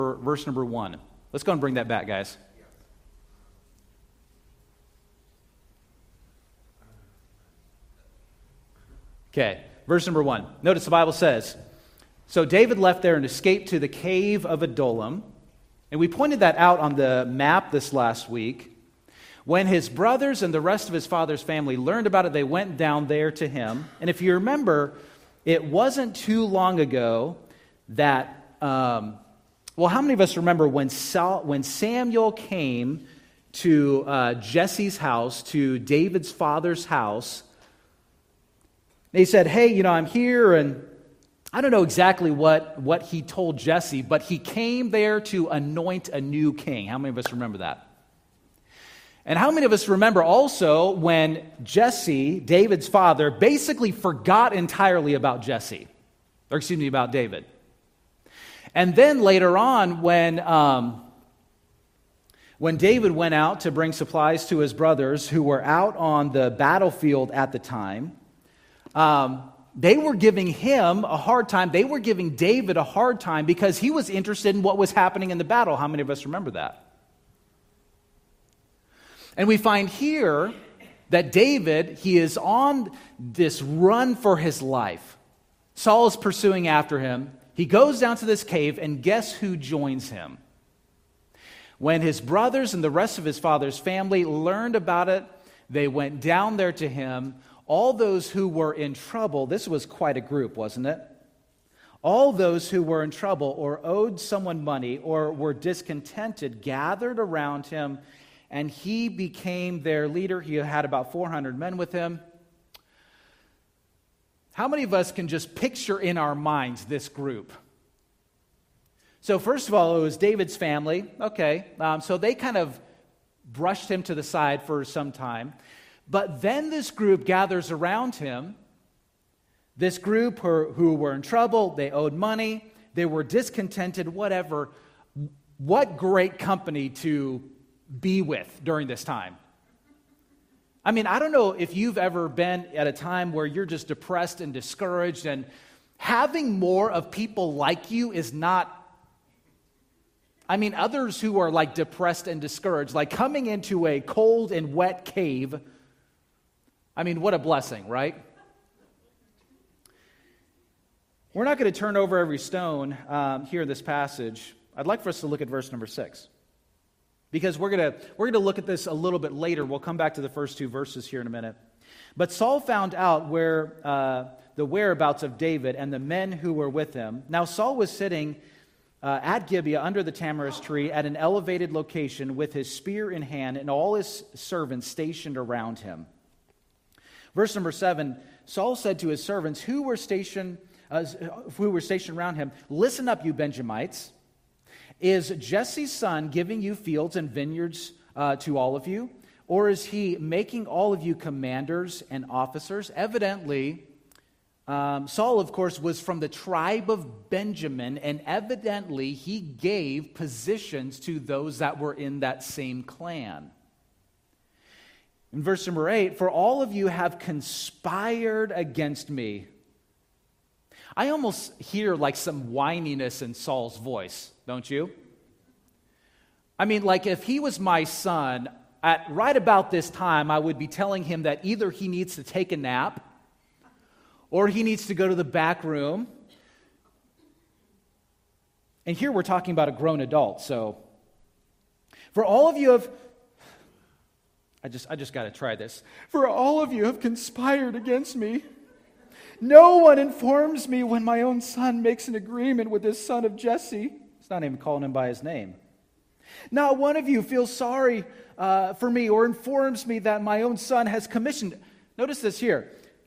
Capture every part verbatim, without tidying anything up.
verse number one. Let's go and bring that back, guys. Okay, verse number one. Notice the Bible says, "So David left there and escaped to the cave of Adullam." And we pointed that out on the map this last week. When his brothers and the rest of his father's family learned about it, they went down there to him. And if you remember, it wasn't too long ago that, um, well, how many of us remember when, Saul, when Samuel came to uh, Jesse's house, to David's father's house? They said, "Hey, you know, I'm here," and I don't know exactly what, what he told Jesse, but he came there to anoint a new king. How many of us remember that? And how many of us remember also when Jesse, David's father, basically forgot entirely about Jesse, or excuse me, about David? And then later on, when um, when David went out to bring supplies to his brothers who were out on the battlefield at the time, um, they were giving him a hard time. They were giving David a hard time because he was interested in what was happening in the battle. How many of us remember that? And we find here that David, he is on this run for his life. Saul is pursuing after him. He goes down to this cave, and guess who joins him? When his brothers and the rest of his father's family learned about it, they went down there to him. All those who were in trouble, this was quite a group, wasn't it? All those who were in trouble or owed someone money or were discontented gathered around him, and he became their leader. He had about four hundred men with him. How many of us can just picture in our minds this group? So first of all, it was David's family. Okay, um, so they kind of brushed him to the side for some time. But then this group gathers around him. This group who, who were in trouble, they owed money, they were discontented, whatever. What great company to be with during this time. I mean, I don't know if you've ever been at a time where you're just depressed and discouraged, and having more of people like you is not, I mean, others who are like depressed and discouraged, like coming into a cold and wet cave. I mean, what a blessing, right? We're not going to turn over every stone um, here in this passage. I'd like for us to look at verse number six. Because we're going to we're going to look at this a little bit later. We'll come back to the first two verses here in a minute. But Saul found out where uh, the whereabouts of David and the men who were with him. Now Saul was sitting uh, at Gibeah under the tamarisk tree at an elevated location with his spear in hand and all his servants stationed around him. Verse number seven, Saul said to his servants who were stationed, uh, who were stationed around him, "Listen up, you Benjamites. Is Jesse's son giving you fields and vineyards uh, to all of you? Or is he making all of you commanders and officers?" Evidently, um, Saul, of course, was from the tribe of Benjamin, and evidently he gave positions to those that were in that same clan. In verse number eight, "For all of you have conspired against me." I almost hear like some whininess in Saul's voice, don't you? I mean, like if he was my son, at right about this time, I would be telling him that either he needs to take a nap or he needs to go to the back room. And here we're talking about a grown adult, so. "For all of you have, I just, I just got to try this. For all of you have conspired against me. No one informs me when my own son makes an agreement with his son of Jesse." It's not even calling him by his name. "Not one of you feels sorry uh, for me or informs me that my own son has commissioned." Notice this here.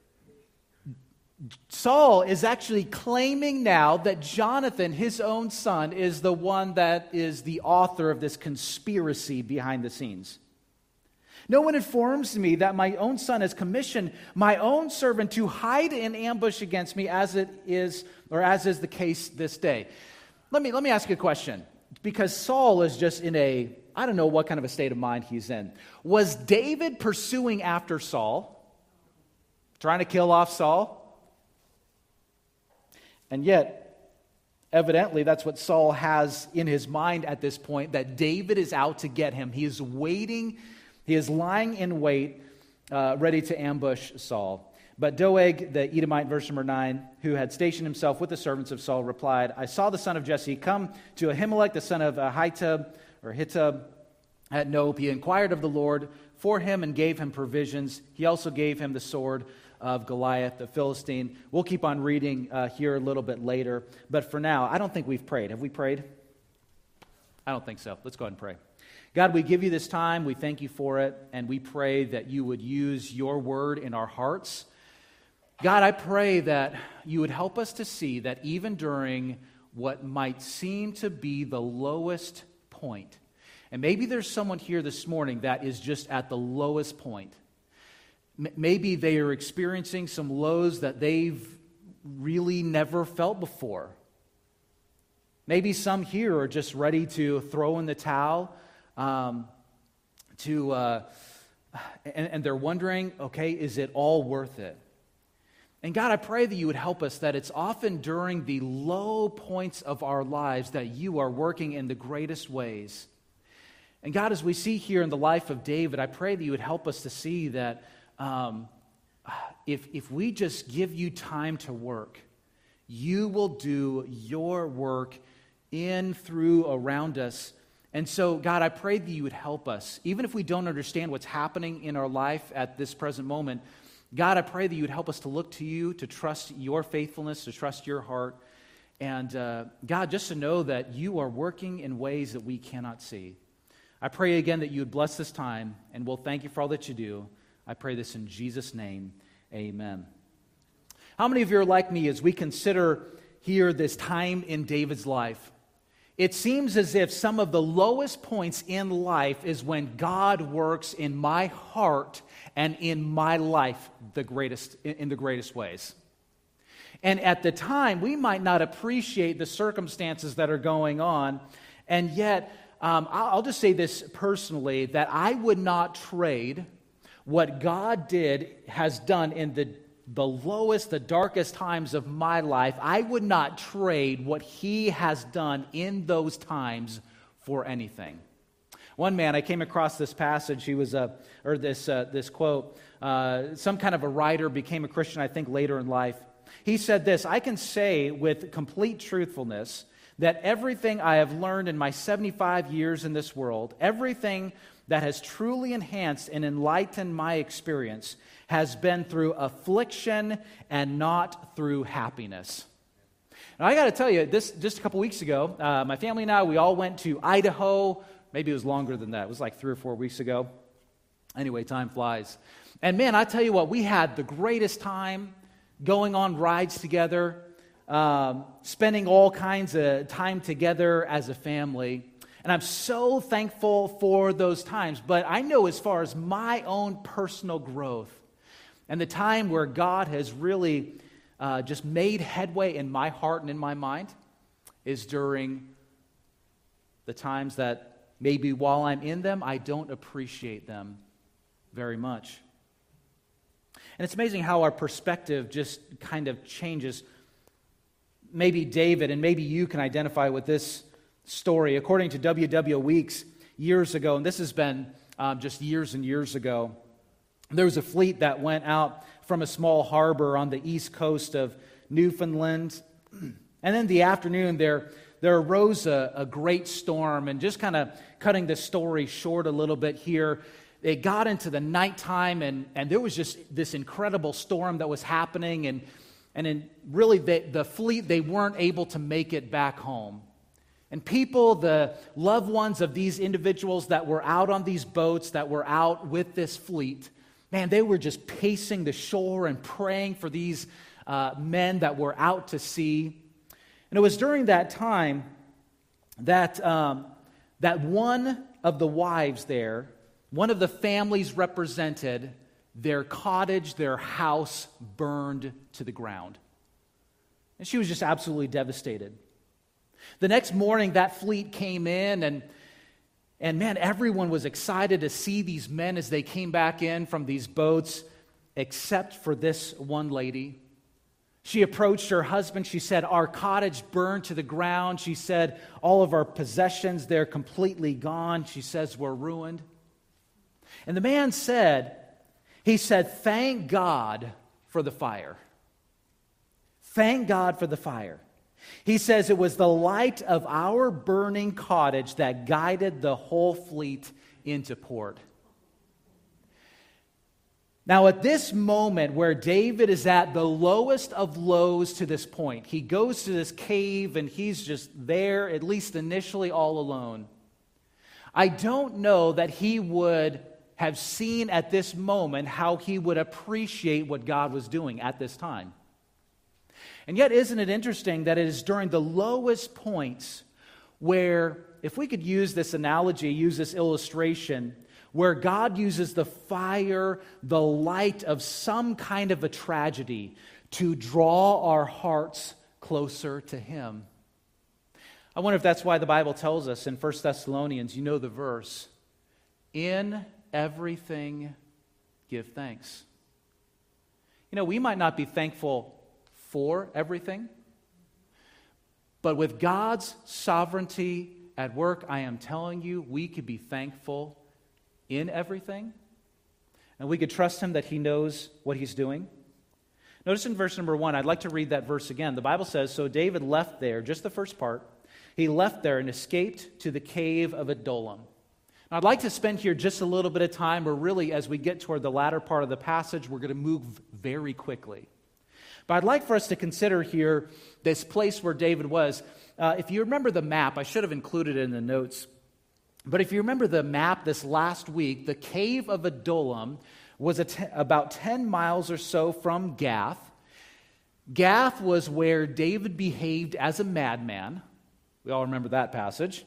Saul is actually claiming now that Jonathan, his own son, is the one that is the author of this conspiracy behind the scenes. "No one informs me that my own son has commissioned my own servant to hide in ambush against me, as it is, or as is the case this day." Let me let me ask you a question, because Saul is just in a, I don't know what kind of a state of mind he's in. Was David pursuing after Saul, trying to kill off Saul? And yet, Evidently, that's what Saul has in his mind at this point, that David is out to get him. He is waiting, he is lying in wait, uh, ready to ambush Saul. But Doeg, the Edomite, verse number nine, who had stationed himself with the servants of Saul, replied, I saw the son of Jesse come to Ahimelech, the son of Ahitub, or Hitub, at Nob. He inquired of the Lord for him and gave him provisions. He also gave him the sword of Goliath, the Philistine. We'll keep on reading uh, here a little bit later. But for now, I don't think we've prayed. Have we prayed? I don't think so. Let's go ahead and pray. God, we give you this time. We thank you for it. And we pray that you would use your word in our hearts. God, I pray that you would help us to see that even during what might seem to be the lowest point, and maybe there's someone here this morning that is just at the lowest point. M- maybe they are experiencing some lows that they've really never felt before. Maybe some here are just ready to throw in the towel, um, to, uh, and, and they're wondering, okay, is it all worth it? And God, I pray that you would help us, that it's often during the low points of our lives that you are working in the greatest ways. And God, as we see here in the life of David, I pray that you would help us to see that um, if, if we just give you time to work, you will do your work in, through, around us. And so, God, I pray that you would help us, even if we don't understand what's happening in our life at this present moment. God, I pray that you would help us to look to you, to trust your faithfulness, to trust your heart. And uh, God, just to know that you are working in ways that we cannot see. I pray again that you would bless this time, and we'll thank you for all that you do. I pray this in Jesus' name, amen. How many of you are like me as we consider here this time in David's life? It seems as if some of the lowest points in life is when God works in my heart and in my life the greatest in the greatest ways. And at the time, we might not appreciate the circumstances that are going on, and yet, um, I'll just say this personally, that I would not trade what God did, has done in the the lowest, the darkest times of my life. I would not trade what he has done in those times for anything. One man, I came across this passage, he was a, or this uh, this quote, uh, some kind of a writer, became a Christian, I think, later in life. He said this, I can say with complete truthfulness that everything I have learned in my seventy-five years in this world, everything that has truly enhanced and enlightened my experience has been through affliction and not through happiness. Now, I got to tell you, this just a couple weeks ago, uh, my family and I, we all went to Idaho. Maybe it was longer than that. It was like three or four weeks ago. Anyway, time flies. And man, I tell you what, we had the greatest time going on rides together, um, spending all kinds of time together as a family. And I'm so thankful for those times. But I know as far as my own personal growth and the time where God has really uh, just made headway in my heart and in my mind is during the times that maybe while I'm in them, I don't appreciate them very much. And it's amazing how our perspective just kind of changes. Maybe David, and maybe you can identify with this story. According to W W Weeks years ago, and this has been um, just years and years ago, there was a fleet that went out from a small harbor on the east coast of Newfoundland. And in the afternoon, there, there arose a, a great storm. And just kind of cutting the story short a little bit here, it got into the nighttime, and, and there was just this incredible storm that was happening. And, and in really, the, the fleet, they weren't able to make it back home. And people, the loved ones of these individuals that were out on these boats, that were out with this fleet, man, they were just pacing the shore and praying for these uh, men that were out to sea. And it was during that time that, um, that one of the wives there, one of the families represented, their cottage, their house burned to the ground. And she was just absolutely devastated. The next morning, that fleet came in, and, and man, everyone was excited to see these men as they came back in from these boats, except for this one lady. She approached her husband. She said, our cottage burned to the ground. She said, all of our possessions, they're completely gone. She says, we're ruined. And the man said, he said, thank God for the fire. Thank God for the fire. He says it was the light of our burning cottage that guided the whole fleet into port. Now, at this moment where David is at the lowest of lows to this point, he goes to this cave and he's just there, at least initially, all alone. I don't know that he would have seen at this moment how he would appreciate what God was doing at this time. And yet, isn't it interesting that it is during the lowest points where, if we could use this analogy, use this illustration, where God uses the fire, the light of some kind of a tragedy to draw our hearts closer to Him. I wonder if that's why the Bible tells us in First Thessalonians, you know the verse, in everything give thanks. You know, we might not be thankful for everything, but with God's sovereignty at work, I am telling you, we could be thankful in everything, and we could trust Him that He knows what He's doing. Notice in verse number one, I'd like to read that verse again. The Bible says, so David left there, just the first part, he left there and escaped to the cave of Adullam. Now, I'd like to spend here just a little bit of time, where really as we get toward the latter part of the passage, we're going to move very quickly. But I'd like for us to consider here this place where David was. Uh, if you remember the map, I should have included it in the notes, but if you remember the map this last week, the cave of Adullam was a t- about ten miles or so from Gath. Gath was where David behaved as a madman. We all remember that passage.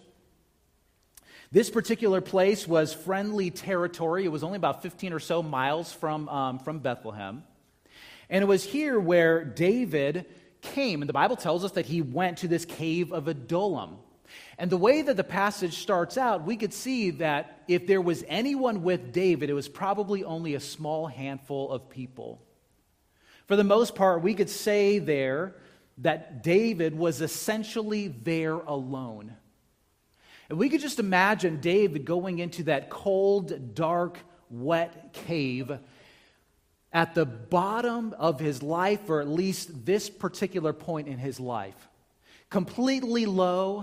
This particular place was friendly territory. It was only about fifteen or so miles from, um, from Bethlehem. And it was here where David came, and the Bible tells us that he went to this cave of Adullam. And the way that the passage starts out, we could see that if there was anyone with David, it was probably only a small handful of people. For the most part, we could say there that David was essentially there alone. And we could just imagine David going into that cold, dark, wet cave at the bottom of his life, or at least this particular point in his life, completely low,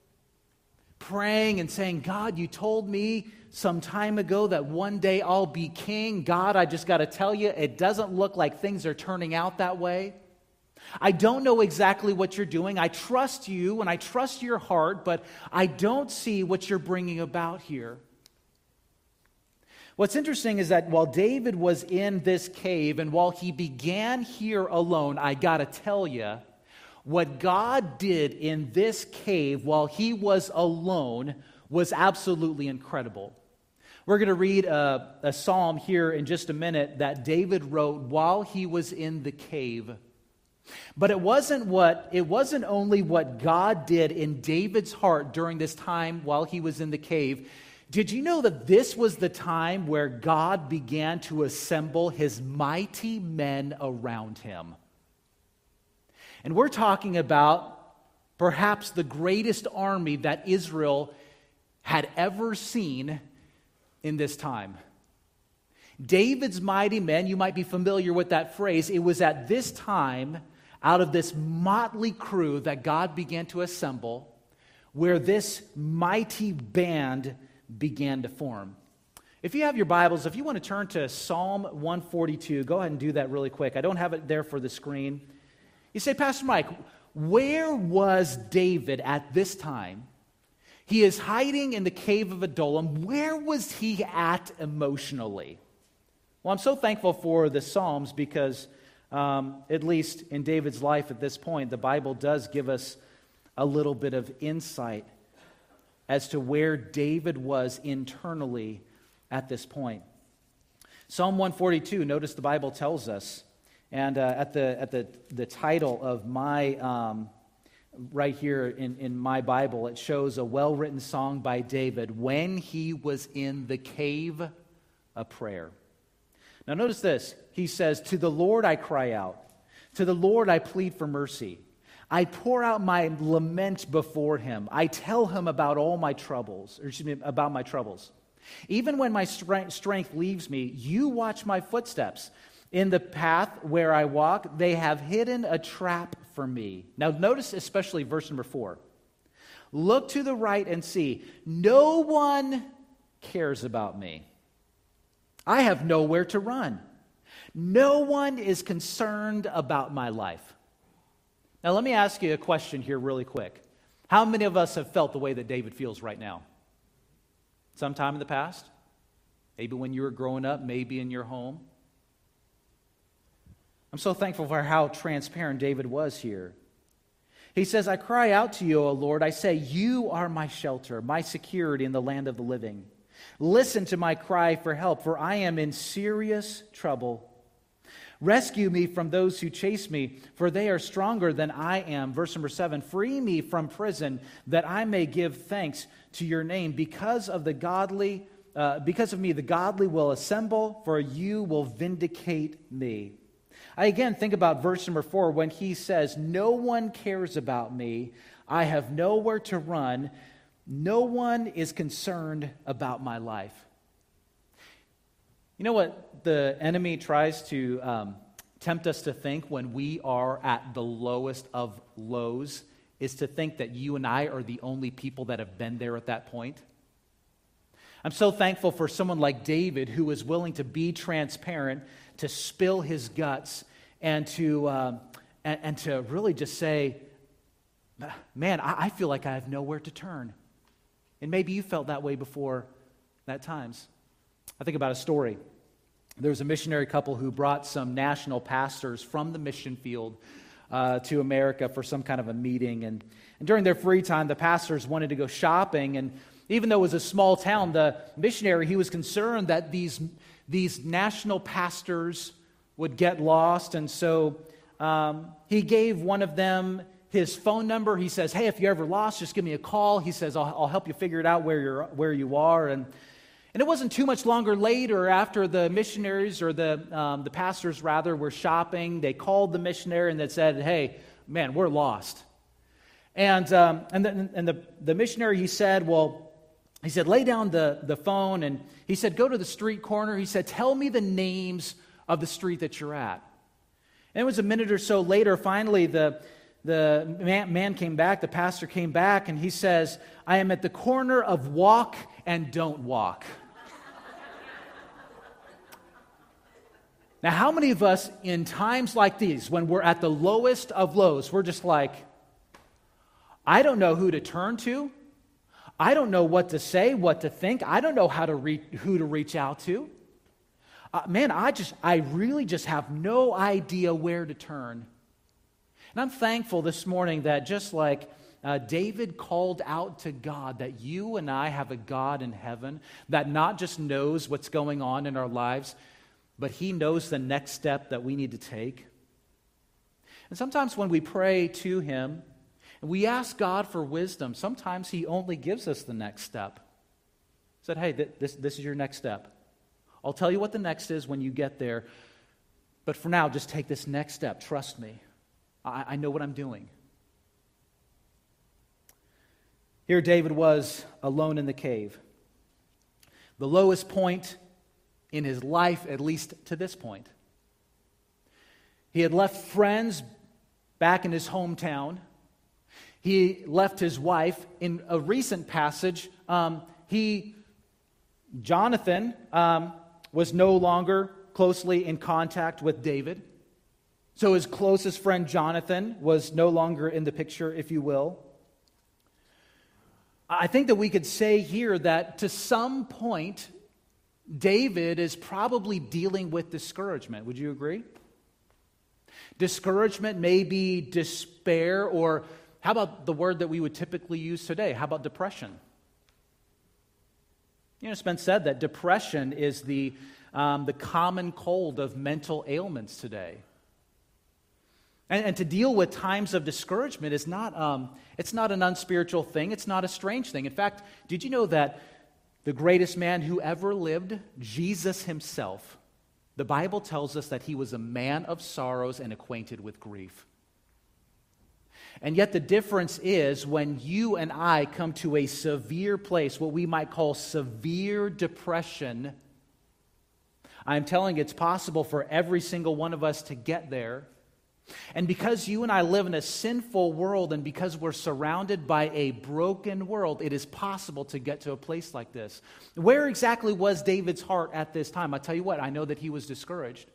praying and saying, God, you told me some time ago that one day I'll be king. God, I just got to tell you, it doesn't look like things are turning out that way. I don't know exactly what you're doing. I trust you and I trust your heart, but I don't see what you're bringing about here. What's interesting is that while David was in this cave and while he began here alone, I got to tell you, what God did in this cave while he was alone was absolutely incredible. We're going to read a, a psalm here in just a minute that David wrote while he was in the cave. But it wasn't what it wasn't only what God did in David's heart during this time while he was in the cave. Did you know that this was the time where God began to assemble his mighty men around him? And we're talking about perhaps the greatest army that Israel had ever seen in this time. David's mighty men, you might be familiar with that phrase. It was at this time, out of this motley crew that God began to assemble, where this mighty band began to form. If you have your Bibles, if you want to turn to Psalm one forty-two, go ahead and do that really quick. I don't have it there for the screen. You say, Pastor Mike, where was David at this time? He is hiding in the cave of Adullam. Where was he at emotionally? Well, I'm so thankful for the Psalms because, um, at least in David's life at this point, the Bible does give us a little bit of insight as to where David was internally at this point. Psalm one forty-two, notice the Bible tells us, and uh, at the at the, the title of my, um, right here in, in my Bible, it shows a well-written song by David, when he was in the cave of prayer. Now notice this, he says, to the Lord I cry out. To the Lord I plead for mercy. I pour out my lament before him. I tell him about all my troubles, or excuse me, about my troubles. Even when my strength leaves me, you watch my footsteps. In the path where I walk, they have hidden a trap for me. Now notice especially verse number four. Look to the right and see. No one cares about me. I have nowhere to run. No one is concerned about my life. Now, let me ask you a question here really quick. How many of us have felt the way that David feels right now? Sometime in the past? Maybe when you were growing up, maybe in your home. I'm so thankful for how transparent David was here. He says, I cry out to you, O Lord. I say, you are my shelter, my security in the land of the living. Listen to my cry for help, for I am in serious trouble. Rescue me from those who chase me, for they are stronger than I am. Verse number seven, free me from prison, that I may give thanks to your name. Because of the godly, uh, because of me, the godly will assemble, for you will vindicate me. I again think about verse number four when he says, no one cares about me. I have nowhere to run. No one is concerned about my life. You know what the enemy tries to um, tempt us to think when we are at the lowest of lows is to think that you and I are the only people that have been there at that point. I'm so thankful for someone like David who is willing to be transparent, to spill his guts, and to uh, and, and to really just say, man, I, I feel like I have nowhere to turn. And maybe you felt that way before that times. I think about a story. There was a missionary couple who brought some national pastors from the mission field uh, to America for some kind of a meeting. And, and during their free time, the pastors wanted to go shopping. And even though it was a small town, the missionary, he was concerned that these, these national pastors would get lost. And so um, he gave one of them his phone number. He says, hey, if you're ever lost, just give me a call. He says, I'll, I'll help you figure it out where you're where you are. And and it wasn't too much longer later after the missionaries or the um, the pastors rather were shopping. They called the missionary and they said, hey, man, we're lost. And um, and the, and the the missionary, he said, well, he said, lay down the the phone, and he said, go to the street corner. He said, tell me the names of the street that you're at. And it was a minute or so later. Finally, the The man, man came back, the pastor came back, and he says, I am at the corner of walk and don't walk. Now, how many of us in times like these, when we're at the lowest of lows, we're just like, I don't know who to turn to. I don't know what to say, what to think. I don't know how to reach, who to reach out to. Uh, man, I just, I really just have no idea where to turn. And I'm thankful this morning that just like uh, David called out to God, that you and I have a God in heaven that not just knows what's going on in our lives, but he knows the next step that we need to take. And sometimes when we pray to him and we ask God for wisdom, sometimes he only gives us the next step. He said, hey, th- this, this is your next step. I'll tell you what the next is when you get there, but for now, just take this next step. Trust me. I, I know what I'm doing. Here David was alone in the cave. The lowest point in his life, at least to this point. He had left friends back in his hometown. He left his wife. In a recent passage, um, he, Jonathan, um, was no longer closely in contact with David. So his closest friend Jonathan was no longer in the picture, if you will. I think that we could say here that to some point, David is probably dealing with discouragement. Would you agree? Discouragement, maybe despair, or how about the word that we would typically use today? How about depression? You know, it's been said that depression is the, um, the common cold of mental ailments today. And, and to deal with times of discouragement is not, um, it's not an unspiritual thing. It's not a strange thing. In fact, did you know that the greatest man who ever lived, Jesus himself, The Bible tells us that he was a man of sorrows and acquainted with grief. And yet the difference is when you and I come to a severe place, what we might call severe depression, I'm telling you, it's possible for every single one of us to get there. And because you and I live in a sinful world and because we're surrounded by a broken world, it is possible to get to a place like this. Where exactly was David's heart at this time? I'll tell you what, I know that he was discouraged.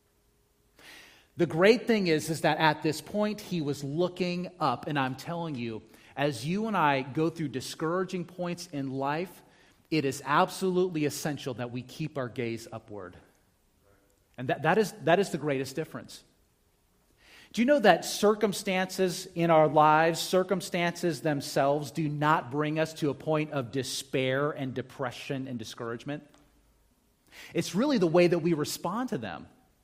The great thing is, is that at this point he was looking up. And I'm telling you, as you and I go through discouraging points in life, it is absolutely essential that we keep our gaze upward. And that, that is, that is the greatest difference. Do you know that circumstances in our lives, circumstances themselves, do not bring us to a point of despair and depression and discouragement? It's really the way that we respond to them.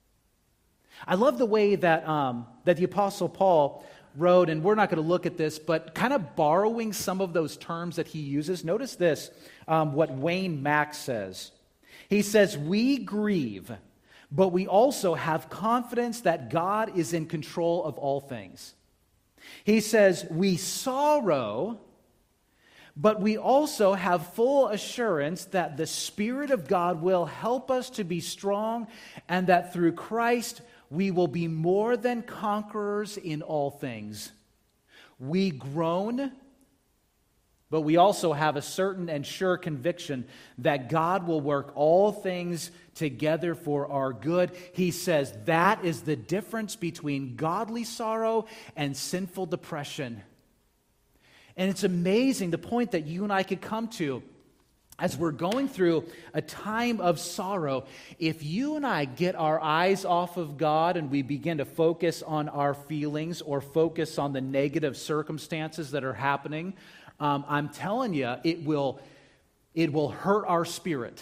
I love the way that, um, that the Apostle Paul wrote, and we're not going to look at this, but kind of borrowing some of those terms that he uses. Notice this, um, what Wayne Mack says. He says, "We grieve, but we also have confidence that God is in control of all things." He says, "We sorrow, but we also have full assurance that the Spirit of God will help us to be strong and that through Christ we will be more than conquerors in all things. We groan, but we also have a certain and sure conviction that God will work all things together for our good." He says that is the difference between godly sorrow and sinful depression. And it's amazing the point that you and I could come to as we're going through a time of sorrow. If you and I get our eyes off of God and we begin to focus on our feelings or focus on the negative circumstances that are happening, Um, I'm telling you, it will, it will hurt our spirit.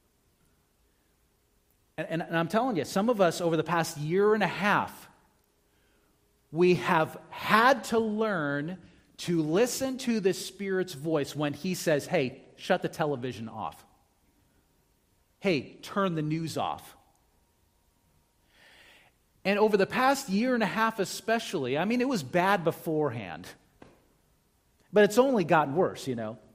And, and, and I'm telling you, some of us over the past year and a half, we have had to learn to listen to the Spirit's voice when He says, "Hey, shut the television off. Hey, turn the news off." And over the past year and a half especially, I mean, it was bad beforehand. But it's only gotten worse, you know.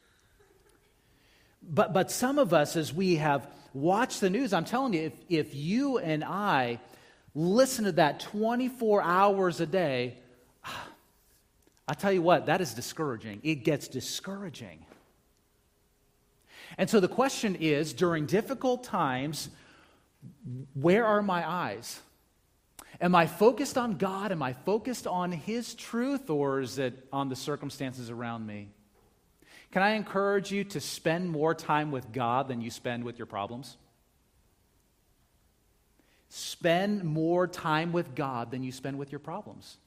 But but some of us, as we have watched the news, I'm telling you, if, if you and I listen to that twenty-four hours a day, I'll tell you what, that is discouraging. It gets discouraging. And so the question is, during difficult times, where are my eyes? Am I focused on God? Am I focused on His truth? Or is it on the circumstances around me? Can I encourage you to spend more time with God than you spend with your problems? Spend more time with God than you spend with your problems.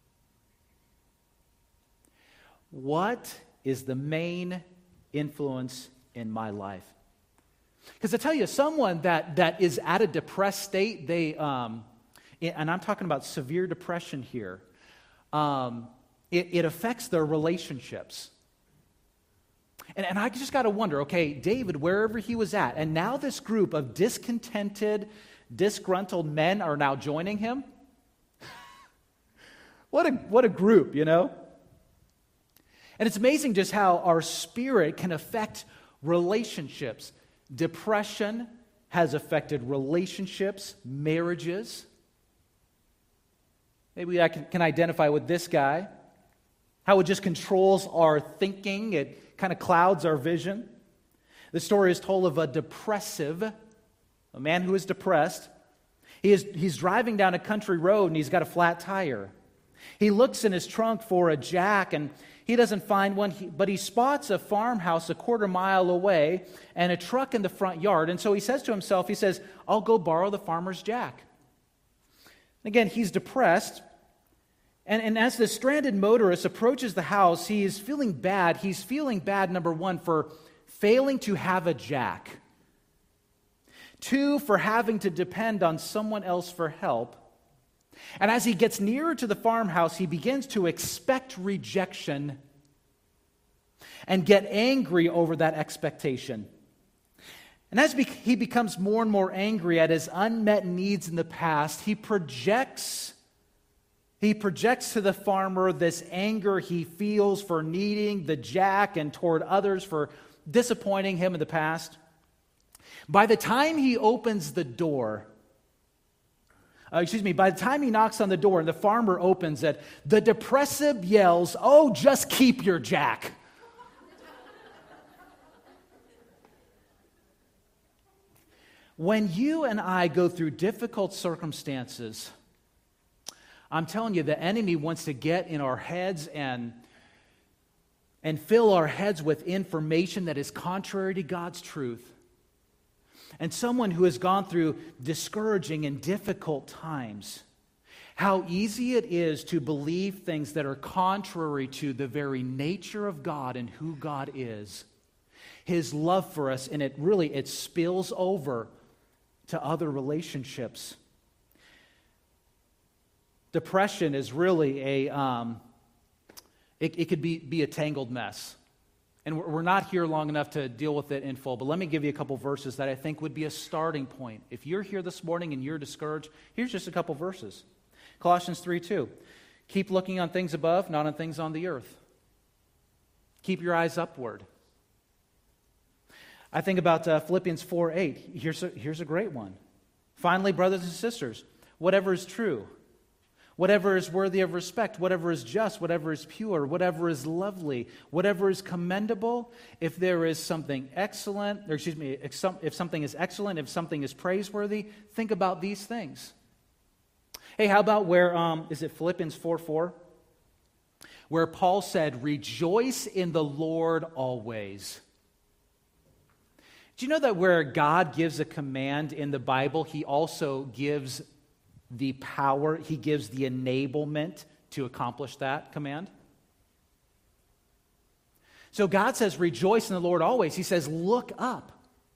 What is the main influence in my life? Because I tell you, someone that, that is at a depressed state, they... Um, and I'm talking about severe depression here, um, it, it affects their relationships. And, and I just got to wonder, okay, David, wherever he was at, and now this group of discontented, disgruntled men are now joining him. What a, what a group, you know? And it's amazing just how our spirit can affect relationships. Depression has affected relationships, marriages. Maybe I can, can identify with this guy. How it just controls our thinking. It kind of clouds our vision. The story is told of a depressive, a man who is depressed. He is, he's driving down a country road and he's got a flat tire. He looks in his trunk for a jack and he doesn't find one, he, but he spots a farmhouse a quarter mile away and a truck in the front yard. And so he says to himself, he says, "I'll go borrow the farmer's jack." Again, he's depressed. And, and as the stranded motorist approaches the house, he is feeling bad. He's feeling bad, number one, for failing to have a jack. Two, for having to depend on someone else for help. And as he gets nearer to the farmhouse, he begins to expect rejection and get angry over that expectation. And as he becomes more and more angry at his unmet needs in the past, he projects, he projects to the farmer this anger he feels for needing the jack and toward others for disappointing him in the past. By the time he opens the door, uh, excuse me, by the time he knocks on the door and the farmer opens it, the depressive yells, "Oh, just keep your jack." When you and I go through difficult circumstances, I'm telling you, the enemy wants to get in our heads and, and fill our heads with information that is contrary to God's truth. And someone who has gone through discouraging and difficult times, how easy it is to believe things that are contrary to the very nature of God and who God is. His love for us, and it really, it spills over to other relationships. Depression is really a, um, it, it could be, be a tangled mess. And we're, we're not here long enough to deal with it in full, but let me give you a couple verses that I think would be a starting point. If you're here this morning and you're discouraged, here's just a couple verses. Colossians three two. Keep looking on things above, not on things on the earth. Keep your eyes upward. I think about uh, Philippians four eight. Here's a, here's a great one. Finally, brothers and sisters, whatever is true, whatever is worthy of respect, whatever is just, whatever is pure, whatever is lovely, whatever is commendable, if there is something excellent, or excuse me, if something is excellent, if something is praiseworthy, think about these things. Hey, how about where, um, is it Philippians four four? Where Paul said, rejoice in the Lord always. Do you know that where God gives a command in the Bible, He also gives the power, He gives the enablement to accomplish that command? So God says, rejoice in the Lord always. He says, look up.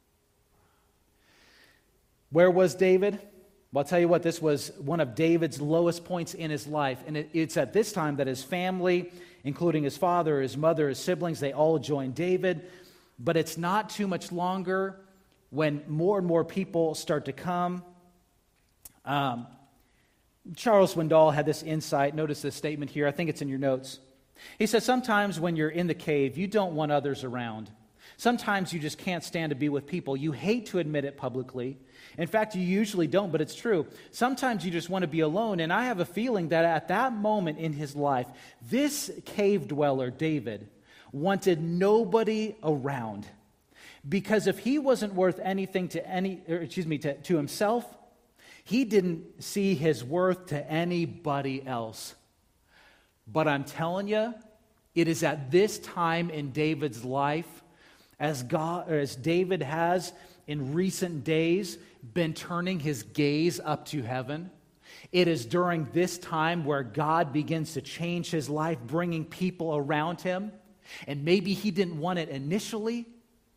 Where was David? Well, I'll tell you what, this was one of David's lowest points in his life. And it, it's at this time that his family, including his father, his mother, his siblings, they all joined David. But it's not too much longer when more and more people start to come. Um, Charles Swindoll had this insight. Notice this statement here. I think it's in your notes. He says, sometimes when you're in the cave, you don't want others around. Sometimes you just can't stand to be with people. You hate to admit it publicly. In fact, you usually don't, but it's true. Sometimes you just want to be alone. And I have a feeling that at that moment in his life, this cave dweller, David, wanted nobody around. Because if he wasn't worth anything to any, or excuse me, to, to himself, he didn't see his worth to anybody else. But I'm telling you, it is at this time in David's life, as God, or as David has in recent days been turning his gaze up to heaven. It is during this time where God begins to change his life, bringing people around him. And maybe he didn't want it initially,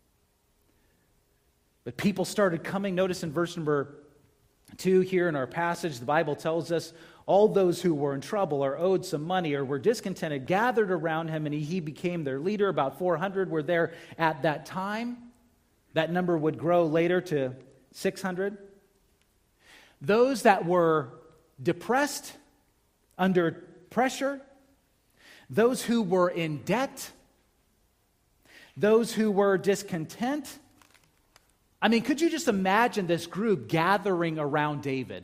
but people started coming. Notice in verse number two here in our passage, the Bible tells us all those who were in trouble or owed some money or were discontented gathered around him, and he, he became their leader. About four hundred were there at that time. That number would grow later to six hundred. Those that were depressed, under pressure, those who were in debt, those who were discontent. I mean, could you just imagine this group gathering around David?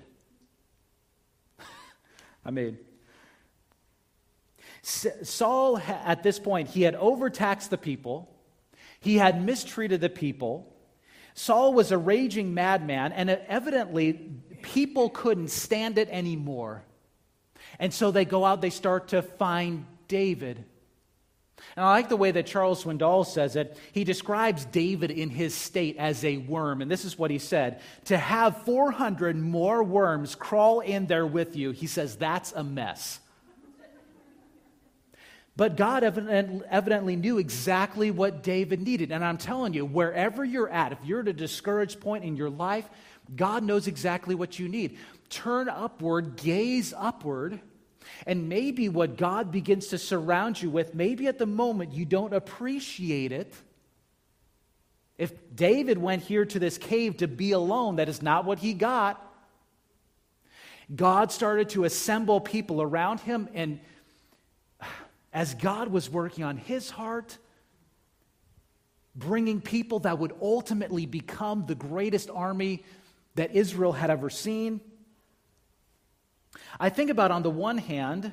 I mean, Saul, at this point, he had overtaxed the people. He had mistreated the people. Saul was a raging madman, and evidently, people couldn't stand it anymore. And so they go out, they start to find David. And I like the way that Charles Swindoll says it. He describes David in his state as a worm. And this is what he said. To have four hundred more worms crawl in there with you, he says, that's a mess. But God evidently knew exactly what David needed. And I'm telling you, wherever you're at, if you're at a discouraged point in your life, God knows exactly what you need. Turn upward, gaze upward. And maybe what God begins to surround you with, maybe at the moment you don't appreciate it. If David went here to this cave to be alone, that is not what he got. God started to assemble people around him, and as God was working on his heart, bringing people that would ultimately become the greatest army that Israel had ever seen. I think about, on the one hand,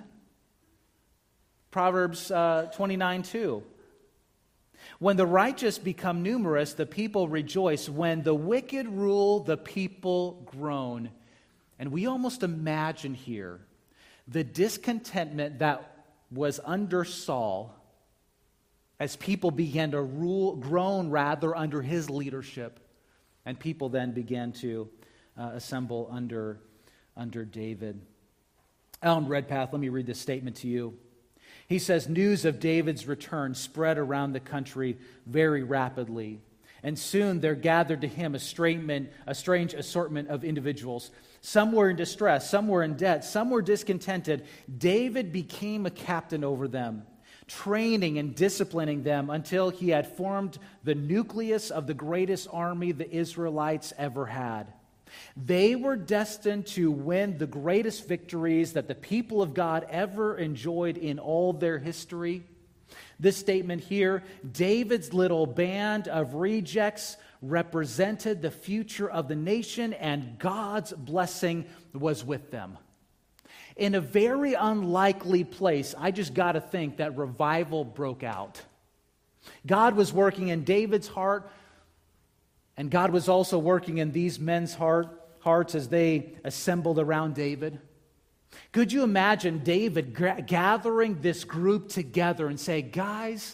Proverbs uh, twenty-nine two. When the righteous become numerous, the people rejoice. When the wicked rule, the people groan. And we almost imagine here the discontentment that was under Saul as people began to rule, groan rather, under his leadership. And people then began to uh, assemble under, under David. Alan Redpath, let me read this statement to you. He says, news of David's return spread around the country very rapidly. And soon there gathered to him a strange, a strange assortment of individuals. Some were in distress, some were in debt, some were discontented. David became a captain over them, training and disciplining them until he had formed the nucleus of the greatest army the Israelites ever had. They were destined to win the greatest victories that the people of God ever enjoyed in all their history. This statement here, David's little band of rejects represented the future of the nation, and God's blessing was with them. In a very unlikely place, I just got to think that revival broke out. God was working in David's heart, and God was also working in these men's heart, hearts as they assembled around David. Could you imagine David gra- gathering this group together and say, guys,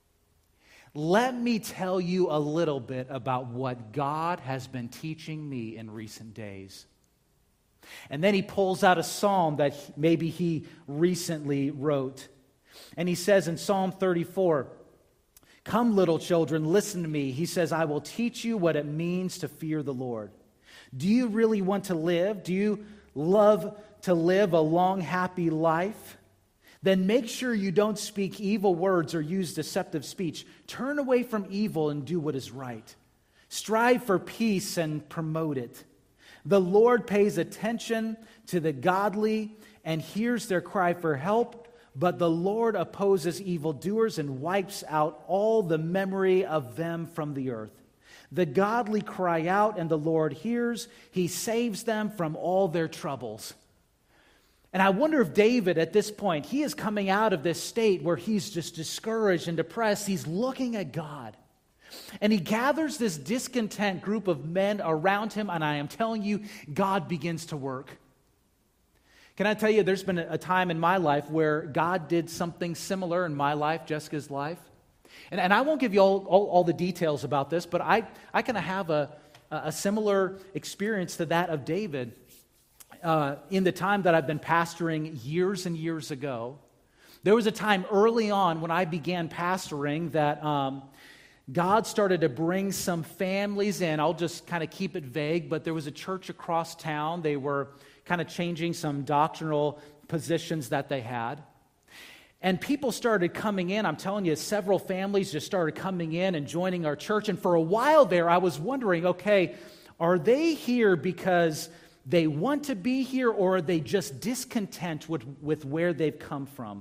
let me tell you a little bit about what God has been teaching me in recent days. And then he pulls out a psalm that maybe he recently wrote. And he says in Psalm thirty-four, come, little children, listen to me. He says, I will teach you what it means to fear the Lord. Do you really want to live? Do you love to live a long, happy life? Then make sure you don't speak evil words or use deceptive speech. Turn away from evil and do what is right. Strive for peace and promote it. The Lord pays attention to the godly and hears their cry for help, but the Lord opposes evildoers and wipes out all the memory of them from the earth. The godly cry out, and the Lord hears. He saves them from all their troubles. And I wonder if David, at this point, he is coming out of this state where he's just discouraged and depressed. He's looking at God. And he gathers this discontent group of men around him, and I am telling you, God begins to work. Can I tell you, there's been a time in my life where God did something similar in my life, Jessica's life. And, and I won't give you all, all, all the details about this, but I, I kind of have a, a similar experience to that of David. Uh, in the time that I've been pastoring years and years ago, there was a time early on when I began pastoring that um, God started to bring some families in. I'll just kind of keep it vague, but there was a church across town. They were kind of changing some doctrinal positions that they had. And people started coming in. I'm telling you, several families just started coming in and joining our church. And for a while there, I was wondering, okay, are they here because they want to be here, or are they just discontent with, with where they've come from?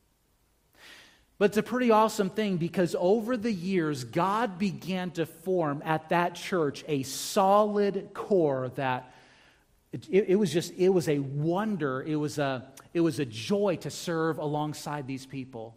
But it's a pretty awesome thing, because over the years, God began to form at that church a solid core that it, it, it was just, it was a wonder, it was a, it was a joy to serve alongside these people.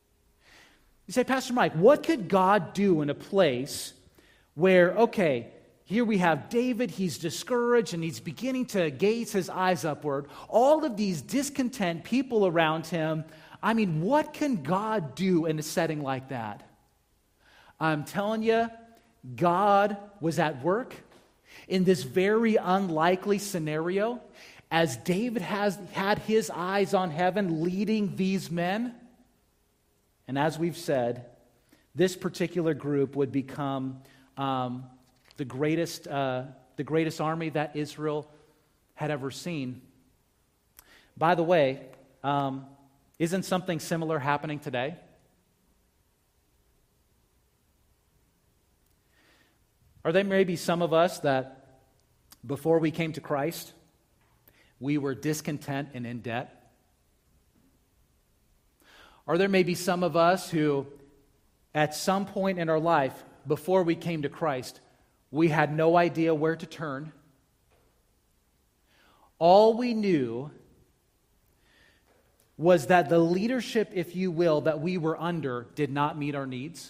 You say, Pastor Mike, what could God do in a place where, okay, here we have David, he's discouraged and he's beginning to gaze his eyes upward. All of these discontent people around him. I mean, what can God do in a setting like that? I'm telling you, God was at work in this very unlikely scenario as David has had his eyes on heaven leading these men. And as we've said, this particular group would become um, the greatest, uh, the greatest army that Israel had ever seen. By the way, um, isn't something similar happening today? Are there maybe some of us that before we came to Christ, we were discontent and in debt? Are there maybe some of us who, at some point in our life, before we came to Christ, we had no idea where to turn? All we knew was that the leadership, if you will, that we were under did not meet our needs.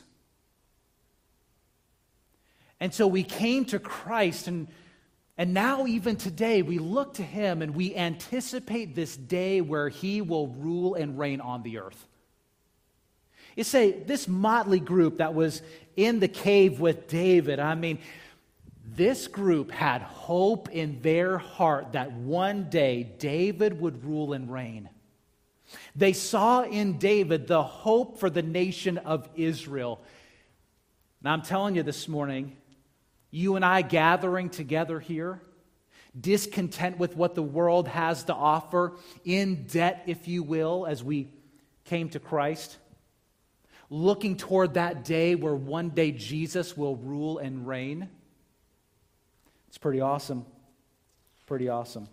And so we came to Christ, and, and now even today we look to Him and we anticipate this day where He will rule and reign on the earth. You say, this motley group that was in the cave with David, I mean, this group had hope in their heart that one day David would rule and reign. They saw in David the hope for the nation of Israel. Now I'm telling you this morning, you and I gathering together here, discontent with what the world has to offer, in debt, if you will, as we came to Christ, looking toward that day where one day Jesus will rule and reign. It's pretty awesome. Pretty awesome.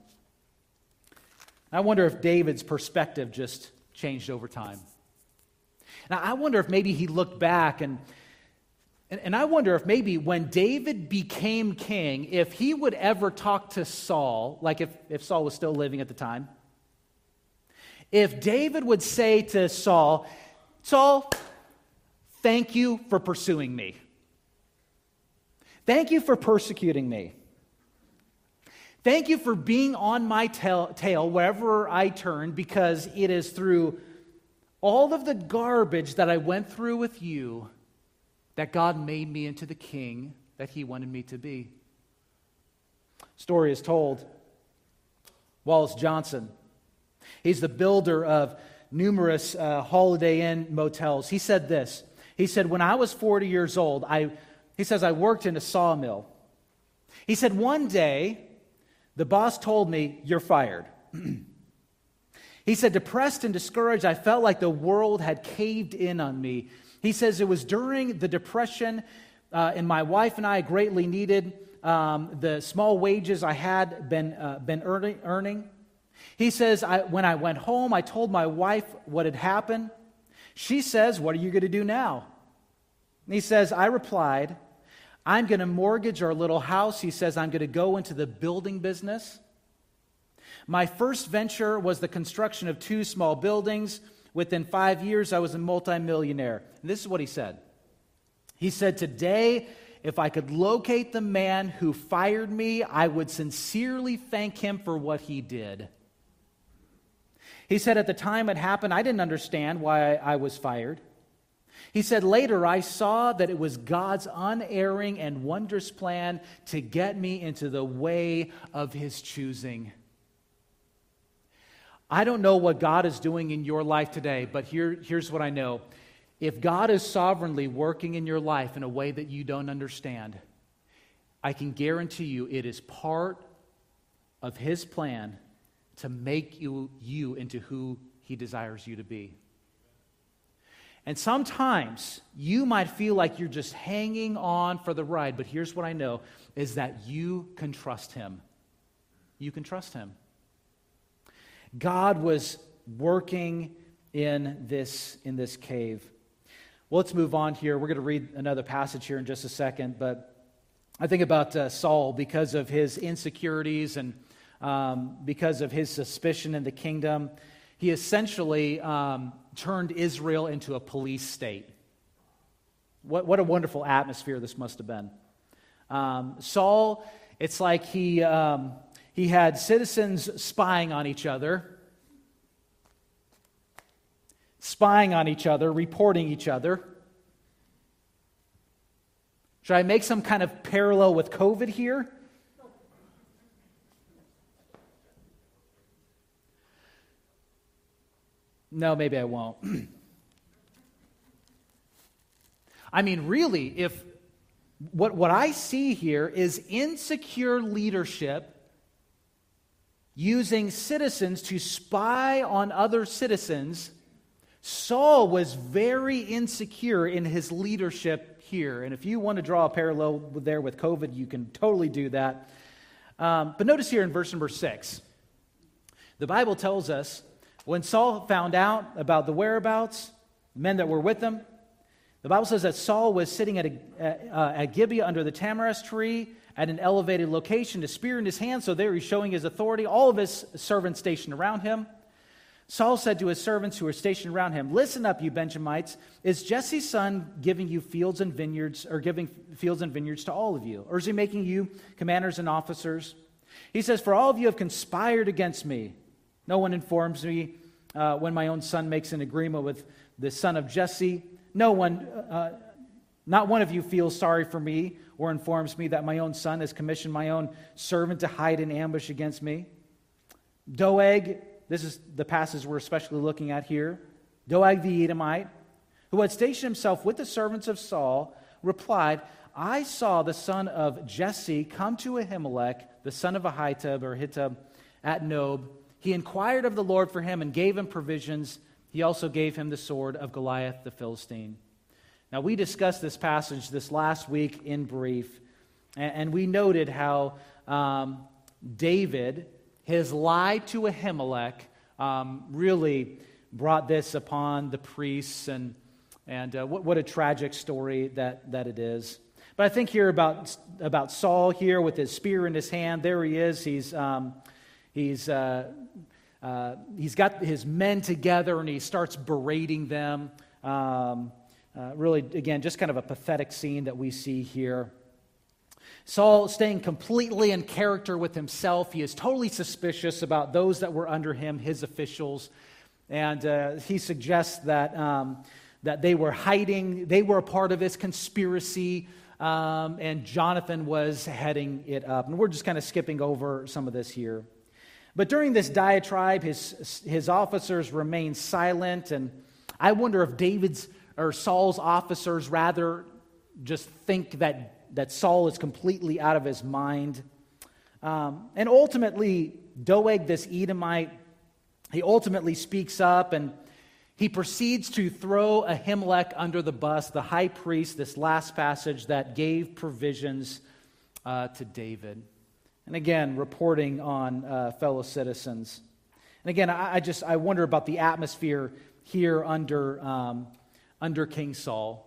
I wonder if David's perspective just changed over time. Now, I wonder if maybe he looked back and And, and I wonder if maybe when David became king, if he would ever talk to Saul, like if, if Saul was still living at the time, if David would say to Saul, Saul, thank you for pursuing me. Thank you for persecuting me. Thank you for being on my tail, tail wherever I turn, because it is through all of the garbage that I went through with you that God made me into the king that He wanted me to be. Story is told. Wallace Johnson, he's the builder of numerous uh, Holiday Inn motels. He said this. He said, when I was forty years old, I, he says, I worked in a sawmill. He said, one day, the boss told me, you're fired. He said, depressed and discouraged, I felt like the world had caved in on me. He says it was during the Depression, uh, and my wife and I greatly needed um, the small wages I had been uh, been earning, earning. He says, I, when I went home, I told my wife what had happened. She says, what are you going to do now? And he says, I replied, I'm going to mortgage our little house. He says, I'm going to go into the building business. My first venture was the construction of two small buildings. Within five years, I was a multimillionaire. And this is what he said. He said, today, if I could locate the man who fired me, I would sincerely thank him for what he did. He said, at the time it happened, I didn't understand why I was fired. He said, later, I saw that it was God's unerring and wondrous plan to get me into the way of His choosing. I don't know what God is doing in your life today, but here, here's what I know. If God is sovereignly working in your life in a way that you don't understand, I can guarantee you it is part of His plan to make you, you into who He desires you to be. And sometimes you might feel like you're just hanging on for the ride, but here's what I know, is that you can trust Him. You can trust Him. God was working in this, in this cave. Well, let's move on here. We're going to read another passage here in just a second, but I think about uh, Saul because of his insecurities and um, because of his suspicion in the kingdom. He essentially um, turned Israel into a police state. What, what a wonderful atmosphere this must have been. Um, Saul, it's like he... Um, He had citizens spying on each other, spying on each other, reporting each other. Should I make some kind of parallel with COVID here? No, maybe I won't. I mean, really, if what, what I see here is insecure leadership using citizens to spy on other citizens, Saul was very insecure in his leadership here. And if you want to draw a parallel with there with COVID, you can totally do that. Um, but notice here in verse number six, the Bible tells us when Saul found out about the whereabouts, the men that were with him, the Bible says that Saul was sitting at, a, uh, at Gibeah under the tamarisk tree at an elevated location, a spear in his hand, so there he's showing his authority. All of his servants stationed around him. Saul said to his servants who were stationed around him, "Listen up, you Benjamites. Is Jesse's son giving you fields and vineyards, or giving fields and vineyards to all of you? Or is he making you commanders and officers?" He says, "For all of you have conspired against me. No one informs me uh, when my own son makes an agreement with the son of Jesse. No one, uh, not one of you feels sorry for me or informs me that my own son has commissioned my own servant to hide in ambush against me." Doeg, this is the passage we're especially looking at here. Doeg the Edomite, who had stationed himself with the servants of Saul, replied, "I saw the son of Jesse come to Ahimelech, the son of Ahitub or Hitub, at Nob. He inquired of the Lord for him and gave him provisions. He also gave him the sword of Goliath the Philistine." Now, we discussed this passage this last week in brief, and we noted how um, David, his lie to Ahimelech, um, really brought this upon the priests, and and uh, what, what a tragic story that, that it is. But I think here about about Saul here with his spear in his hand. There he is. He's um, he's uh, uh, he's got his men together, and he starts berating them. Um, uh, really, again, just kind of a pathetic scene that we see here. Saul staying completely in character with himself. He is totally suspicious about those that were under him, his officials. And uh, he suggests that, um, that they were hiding, they were a part of this conspiracy, um, and Jonathan was heading it up. And we're just kind of skipping over some of this here. But during this diatribe, his, his officers remain silent, and I wonder if David's or Saul's officers rather just think that that Saul is completely out of his mind. Um, and ultimately, Doeg, this Edomite, he ultimately speaks up, and he proceeds to throw Ahimelech under the bus, the high priest, this last passage that gave provisions uh, to David. And again, reporting on uh, fellow citizens. And again, I, I just I wonder about the atmosphere here under um, under King Saul.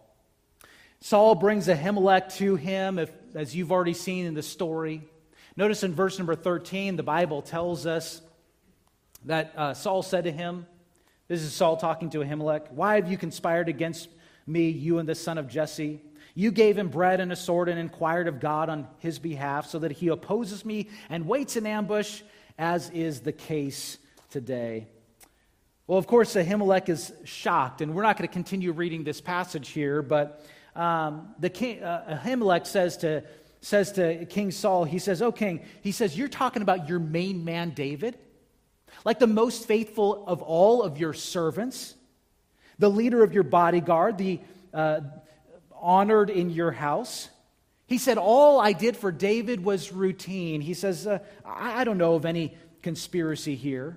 Saul brings Ahimelech to him, if, as you've already seen in the story. Notice in verse number thirteen, the Bible tells us that uh, Saul said to him, this is Saul talking to Ahimelech, "Why have you conspired against me, you and the son of Jesse? You gave him bread and a sword and inquired of God on his behalf, so that he opposes me and waits in ambush, as is the case today." Well, of course, Ahimelech is shocked, and we're not going to continue reading this passage here, but Um, the king, uh, Ahimelech says to says to King Saul, he says, "Oh, king," he says, "you're talking about your main man David, like the most faithful of all of your servants, the leader of your bodyguard, the uh, honored in your house." He said, "All I did for David was routine." He says, uh, I, I don't know of any conspiracy here."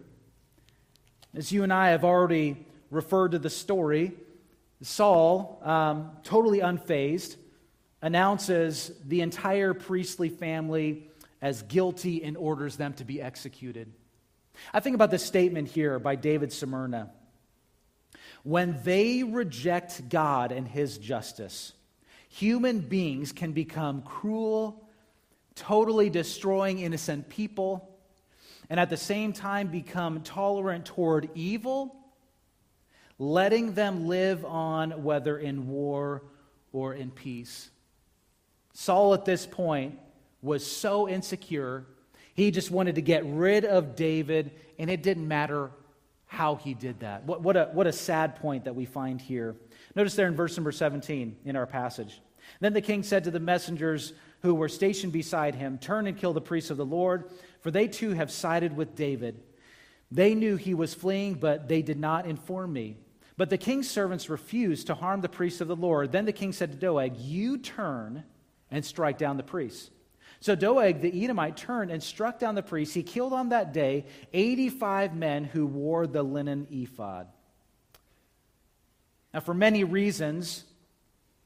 As you and I have already referred to the story, Saul, um, totally unfazed, announces the entire priestly family as guilty and orders them to be executed. I think about this statement here by David Smyrna. "When they reject God and His justice, human beings can become cruel, totally destroying innocent people, and at the same time become tolerant toward evil, letting them live on whether in war or in peace." Saul at this point was so insecure, he just wanted to get rid of David, and it didn't matter how he did that. What, what, a, what a sad point that we find here. Notice there in verse number seventeen in our passage. "Then the king said to the messengers who were stationed beside him, 'Turn and kill the priests of the Lord, for they too have sided with David. They knew he was fleeing, but they did not inform me.' But the king's servants refused to harm the priests of the Lord. Then the king said to Doeg, 'You turn and strike down the priests.' So Doeg the Edomite turned and struck down the priests. He killed on that day eighty-five men who wore the linen ephod." Now, for many reasons,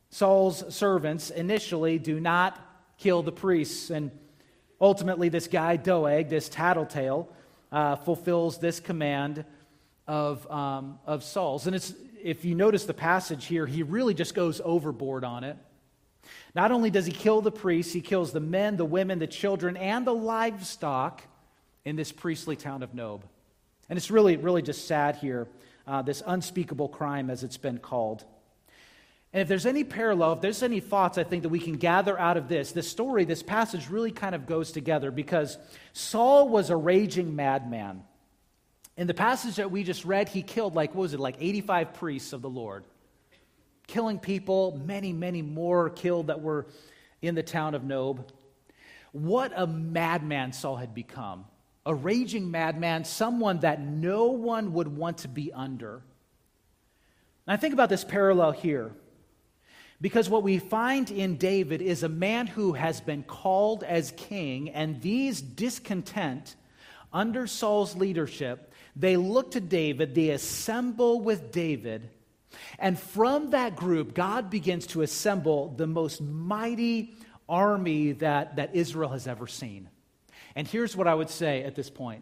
Saul's servants initially do not kill the priests, and ultimately this guy Doeg, this tattletale, uh, fulfills this command of, um, of Saul's. And it's, if you notice the passage here, he really just goes overboard on it. Not only does he kill the priests, he kills the men, the women, the children, and the livestock in this priestly town of Nob. And it's really, really just sad here, uh, this unspeakable crime as it's been called. And if there's any parallel, if there's any thoughts I think that we can gather out of this, this story, this passage really kind of goes together because Saul was a raging madman. In the passage that we just read, he killed like, what was it, like eighty-five priests of the Lord. Killing people, many, many more killed that were in the town of Nob. What a madman Saul had become. A raging madman, someone that no one would want to be under. And I think about this parallel here. Because what we find in David is a man who has been called as king, and these discontent under Saul's leadership, they look to David, they assemble with David, and from that group, God begins to assemble the most mighty army that, that Israel has ever seen. And here's what I would say at this point.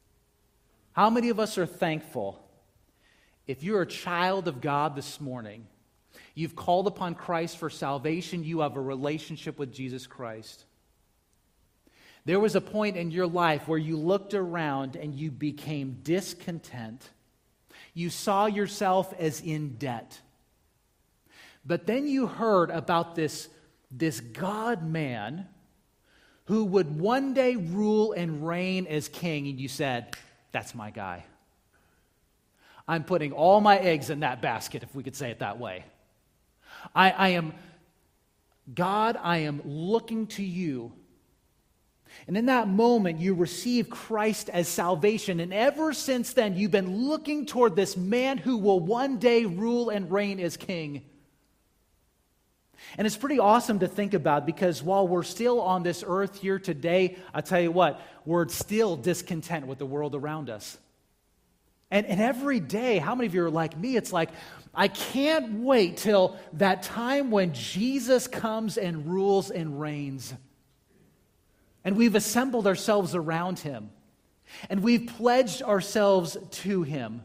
How many of us are thankful if you're a child of God this morning? You've called upon Christ for salvation. You have a relationship with Jesus Christ. There was a point in your life where you looked around and you became discontent. You saw yourself as in debt. But then you heard about this, this God-man who would one day rule and reign as king, and you said, that's my guy. I'm putting all my eggs in that basket, if we could say it that way. I, I am, God, I am looking to you. And in that moment, you receive Christ as salvation. And ever since then, you've been looking toward this man who will one day rule and reign as king. And it's pretty awesome to think about because while we're still on this earth here today, I'll tell you what, we're still discontent with the world around us. And, and every day, how many of you are like me? It's like, I can't wait till that time when Jesus comes and rules and reigns. And we've assembled ourselves around him. And we've pledged ourselves to him.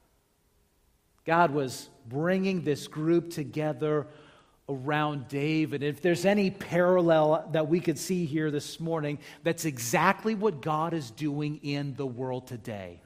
God was bringing this group together around David. If there's any parallel that we could see here this morning, that's exactly what God is doing in the world today.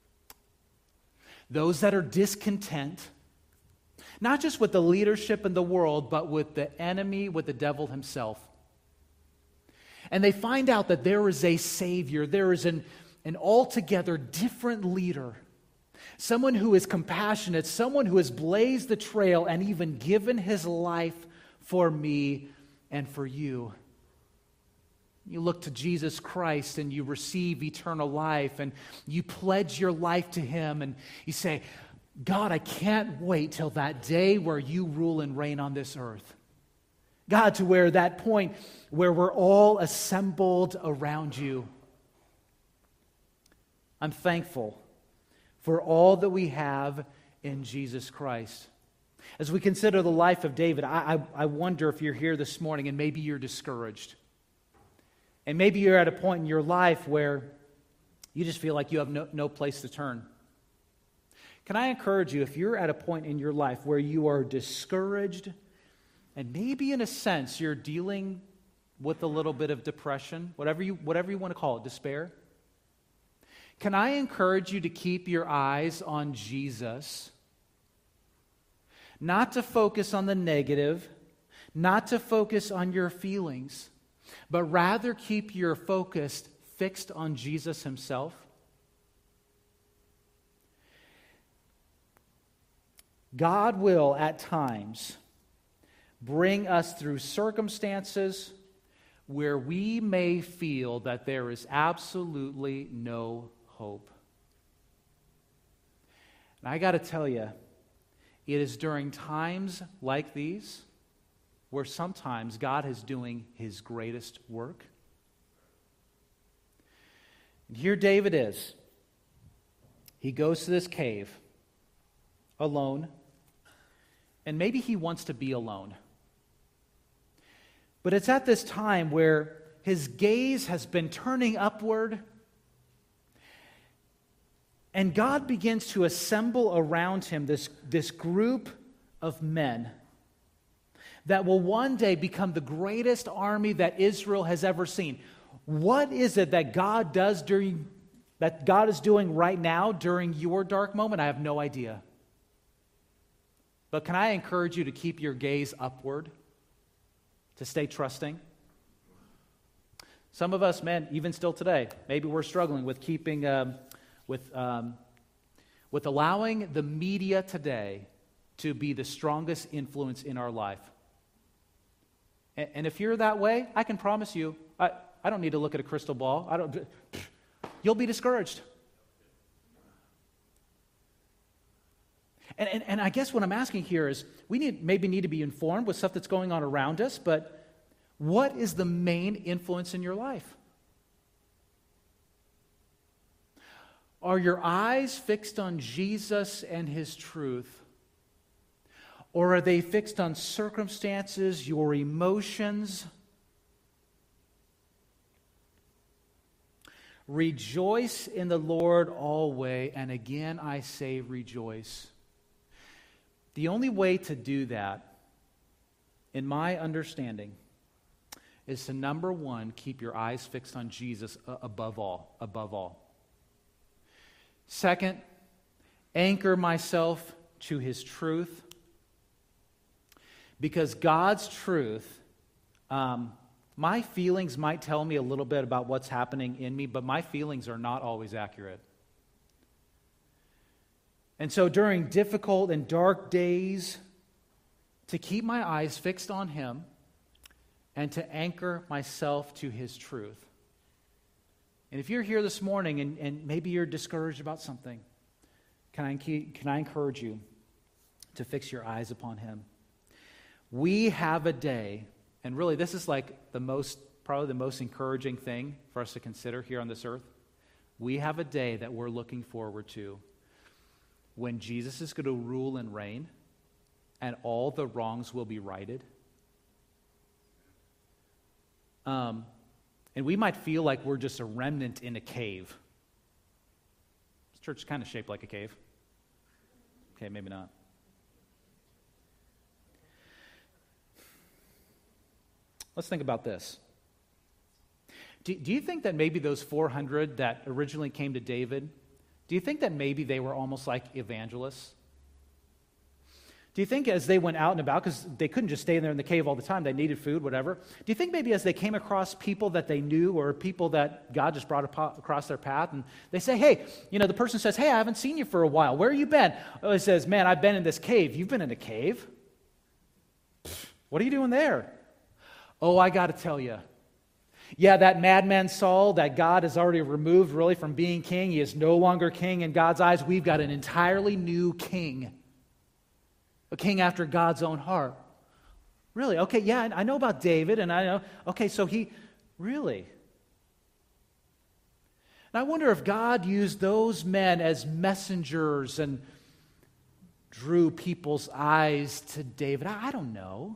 Those that are discontent, not just with the leadership in the world, but with the enemy, with the devil himself. And they find out that there is a Savior, there is an, an altogether different leader, someone who is compassionate, someone who has blazed the trail and even given his life for me and for you. You look to Jesus Christ and you receive eternal life and you pledge your life to him and you say, God, I can't wait till that day where you rule and reign on this earth. God, to where that point where we're all assembled around you. I'm thankful for all that we have in Jesus Christ. As we consider the life of David, I, I, I wonder if you're here this morning and maybe you're discouraged. And maybe you're at a point in your life where you just feel like you have no, no place to turn. Can I encourage you, if you're at a point in your life where you are discouraged, and maybe in a sense you're dealing with a little bit of depression, whatever you, whatever you want to call it, despair, can I encourage you to keep your eyes on Jesus? Not to focus on the negative, not to focus on your feelings, but rather keep your focus fixed on Jesus himself. God will, at times, bring us through circumstances where we may feel that there is absolutely no hope. And I got to tell you, it is during times like these where sometimes God is doing his greatest work. And here David is. He goes to this cave alone, and maybe he wants to be alone. But it's at this time where his gaze has been turning upward, and God begins to assemble around him this, this group of men that will one day become the greatest army that Israel has ever seen. What is it that God does during that God is doing right now during your dark moment? I have no idea. But can I encourage you to keep your gaze upward, to stay trusting? Some of us, men, even still today, maybe we're struggling with keeping, um, with, um, with allowing the media today to be the strongest influence in our life. And, and if you're that way, I can promise you, I, I don't need to look at a crystal ball. I don't. You'll be discouraged. And, and, and I guess what I'm asking here is, we need maybe need to be informed with stuff that's going on around us, but what is the main influence in your life? Are your eyes fixed on Jesus and his truth? Or are they fixed on circumstances, your emotions? Rejoice in the Lord always, and again I say rejoice. The only way to do that, in my understanding, is to, number one, keep your eyes fixed on Jesus above all, above all. Second, anchor myself to his truth, because God's truth, um, my feelings might tell me a little bit about what's happening in me, but my feelings are not always accurate. And so during difficult and dark days, to keep my eyes fixed on him and to anchor myself to his truth. And if you're here this morning and, and maybe you're discouraged about something, can I, can I encourage you to fix your eyes upon him? We have a day, and really this is like the most, probably the most encouraging thing for us to consider here on this earth. We have a day that we're looking forward to when Jesus is going to rule and reign and all the wrongs will be righted. Um, and we might feel like we're just a remnant in a cave. This church is kind of shaped like a cave. Okay, maybe not. Let's think about this. Do, do you think that maybe those four hundred that originally came to David, do you think that maybe they were almost like evangelists? Do you think as they went out and about, because they couldn't just stay in there in the cave all the time, they needed food, whatever. Do you think maybe as they came across people that they knew or people that God just brought across their path, and they say, hey, you know, the person says, hey, I haven't seen you for a while. Where have you been? Oh, he says, man, I've been in this cave. You've been in a cave? What are you doing there? Oh, I got to tell you. Yeah, that madman Saul that God has already removed really from being king. He is no longer king in God's eyes. We've got an entirely new king. A king after God's own heart. Really? Okay, yeah, I know about David, and I know, okay, so he, really? And I wonder if God used those men as messengers and drew people's eyes to David. I, I don't know.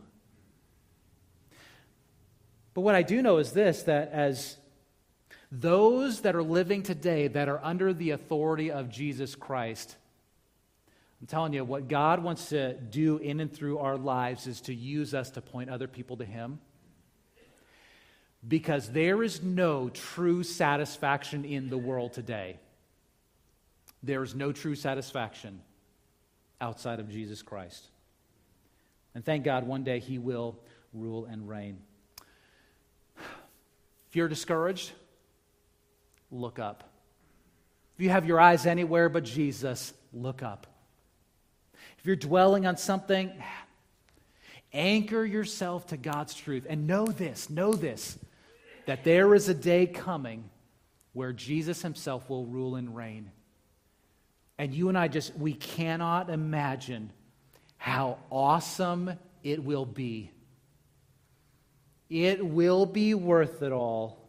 But what I do know is this, that as those that are living today that are under the authority of Jesus Christ, I'm telling you, what God wants to do in and through our lives is to use us to point other people to him. Because there is no true satisfaction in the world today. There is no true satisfaction outside of Jesus Christ. And thank God one day he will rule and reign. If you're discouraged, look up. If you have your eyes anywhere but Jesus, look up. If you're dwelling on something, anchor yourself to God's truth. And know this, know this, that there is a day coming where Jesus himself will rule and reign. And you and I just, we cannot imagine how awesome it will be. It will be worth it all.